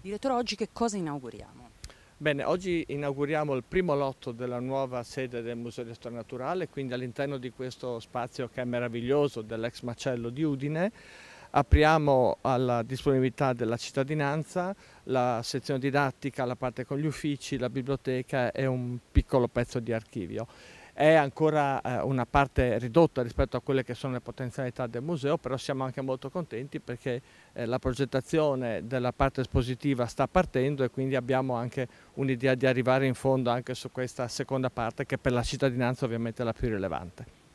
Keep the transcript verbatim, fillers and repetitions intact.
Direttore, oggi che cosa inauguriamo? Bene, oggi inauguriamo il primo lotto della nuova sede del Museo di Storia Naturale, quindi all'interno di questo spazio che è meraviglioso dell'ex macello di Udine. Apriamo alla disponibilità della cittadinanza la sezione didattica, la parte con gli uffici, la biblioteca e un piccolo pezzo di archivio. È ancora eh, una parte ridotta rispetto a quelle che sono le potenzialità del museo, però siamo anche molto contenti perché eh, la progettazione della parte espositiva sta partendo e quindi abbiamo anche un'idea di arrivare in fondo anche su questa seconda parte che per la cittadinanza ovviamente è la più rilevante.